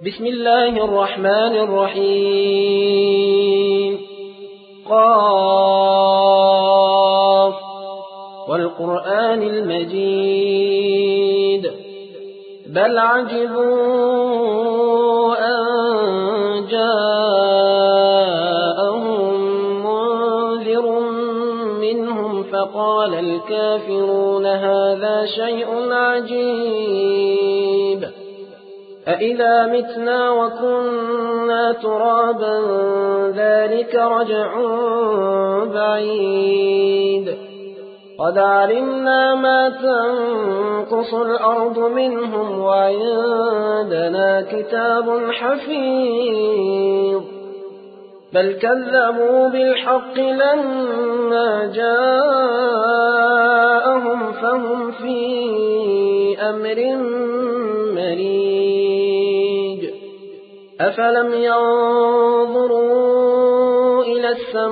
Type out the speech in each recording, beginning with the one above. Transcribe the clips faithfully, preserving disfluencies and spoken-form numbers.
بسم الله الرحمن الرحيم قاف والقرآن المجيد بل عجبوا أن جاءهم منذر منهم فقال الكافرون هذا شيء عجيب أإذا متنا وكنا ترابا ذلك رجع بعيد قد علمنا ما تنقص الأرض منهم وعندنا كتاب حفيظ بل كذبوا بالحق لما جاءهم فهم في أمر مريج أفلم ينظروا إلى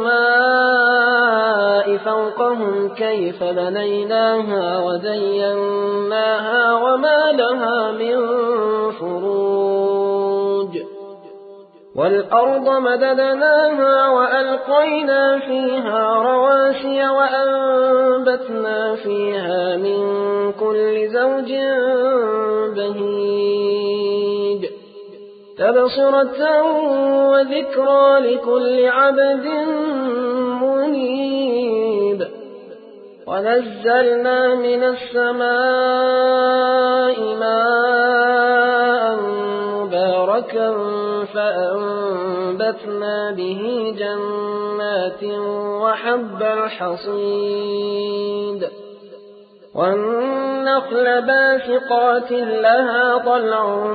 السماء فوقهم كيف بنيناها وزيناها وما لها من فروج والأرض مددناها وألقينا فيها رواسي وأنبتنا فيها من كل زوج بهيج تبصرة وذكرى لكل عبد منيب ونزلنا من السماء ماء مباركا فأنبتنا به جنات وحب الحصيد والنخل باسقات لها طلع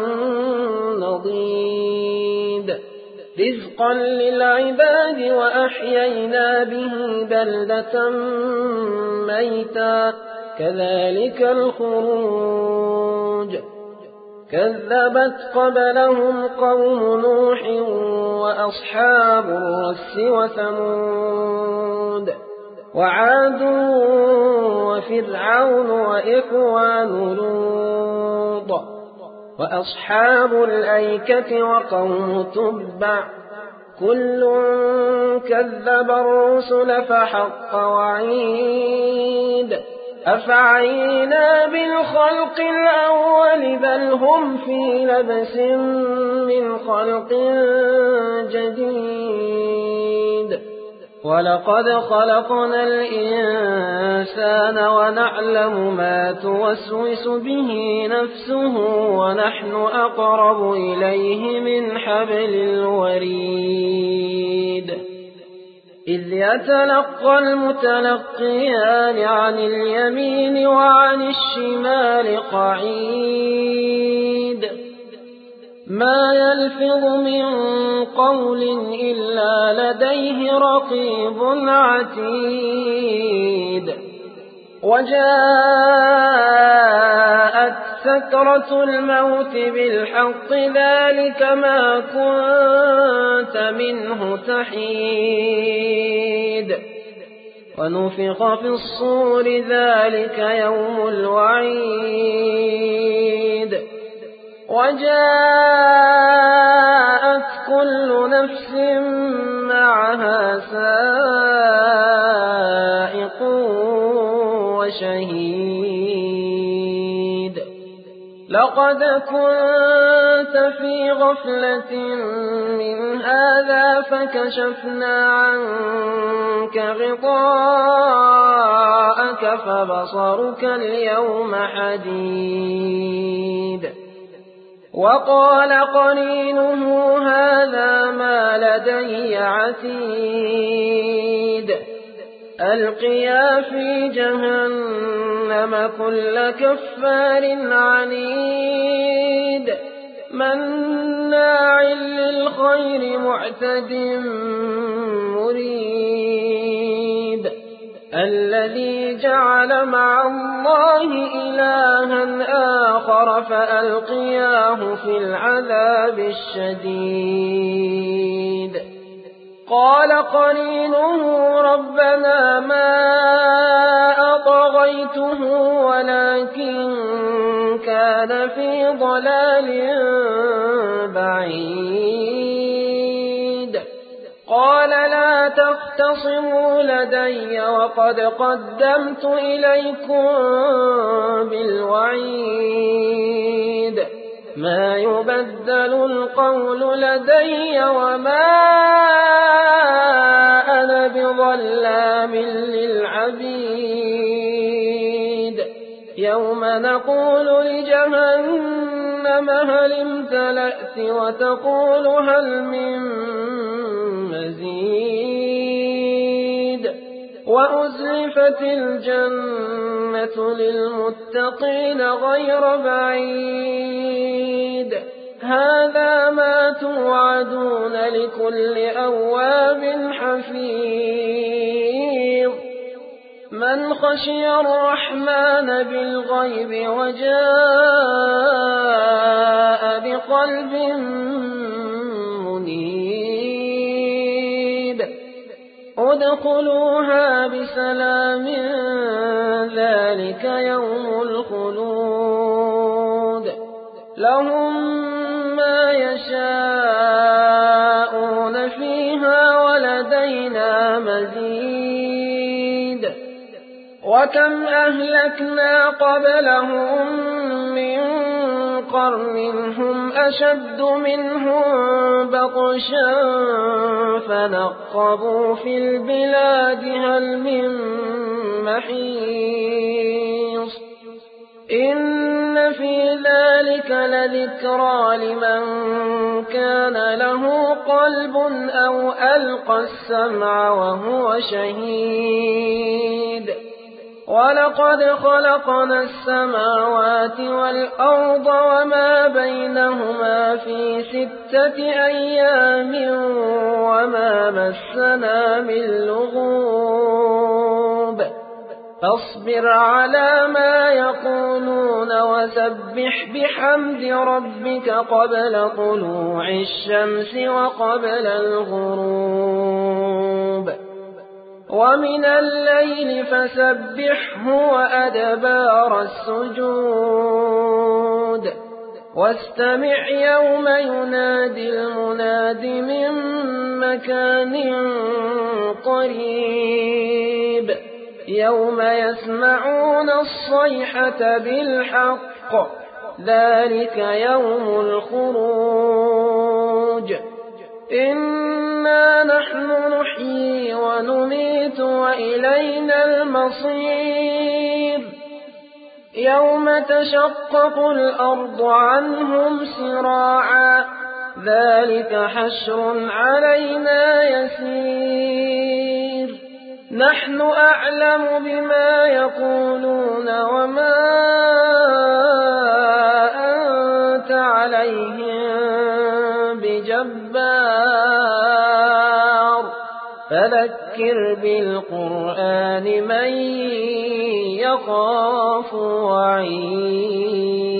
نضيد رزقا للعباد وأحيينا به بلدة ميتا كذلك الخروج كذبت قبلهم قوم نوح وأصحاب الرس وثمود وعاد وفرعون وإخوان لوط وأصحاب الأيكة وقوم تبع كل كذب الرسل فحق وعيد أفعينا بالخلق الأول بل هم في لبس من خلق جديد ولقد خلقنا الإنسان ونعلم ما توسوس به نفسه ونحن أقرب إليه من حبل الوريد إذ يتلقى المتلقيان عن اليمين وعن الشمال قعيد ما يلفظ من قول إلا لديه رقيب عتيد وجاءت سكرة الموت بالحق ذلك ما كنت منه تحيد ونفخ في الصور ذلك يوم الوعيد وجاءت كل نفس معها سائق وشهيد لقد كنت في غفلة من هذا فكشفنا عنك غطاءك فبصرك اليوم حديد وقال قرينه هذا ما لدي عتيد ألقيا في جهنم كل كفار عنيد مناع للخير معتد مريب الذي جعل مع الله إلها آخر فألقياه في العذاب الشديد قال قرينه ربنا ما أطغيته ولكن كان في ضلال بعيد بالوعيد قال لا تختصموا لدي وقد قدمت إليكم بالوعيد ما يبدل القول لدي وما أنا بظلام للعبيد يوم نقول لجهنم هل امتلأت وتقول هل من مزيد وأزلفت الجنة للمتقين غير بعيد هذا ما توعدون لكل أواب حفيظ من خشي الرحمن بالغيب وجاء بقلب منيب ادخلوها بسلام ذلك يوم الخلود لهم ما يشاءون فيها ولدينا مزيد وكم أهلكنا قبلهم من قرن هم أشد منهم بطشا فنقبوا في البلاد هل من محيص إن في ذلك لذكرى لمن كان له قلب أو ألقى السمع وهو شهيد ولقد خلقنا السماوات والأرض وما بينهما في ستة أيام وما مسنا من لغوب فاصبر على ما يقولون وسبح بحمد ربك قبل طلوع الشمس وقبل الغروب ومن الليل فسبحه وأدبار السجود واستمع يوم ينادي المناد من مكان قريب يوم يسمعون الصيحة بالحق ذلك يوم الخروج إنا نحن نحيي ونميت وإلينا المصير يوم تشقق الأرض عنهم سراعا ذلك حشر علينا يسير نحن أعلم بما يقولون وما أنت عليهم بجبار فذكر بالقرآن من يخاف وعيد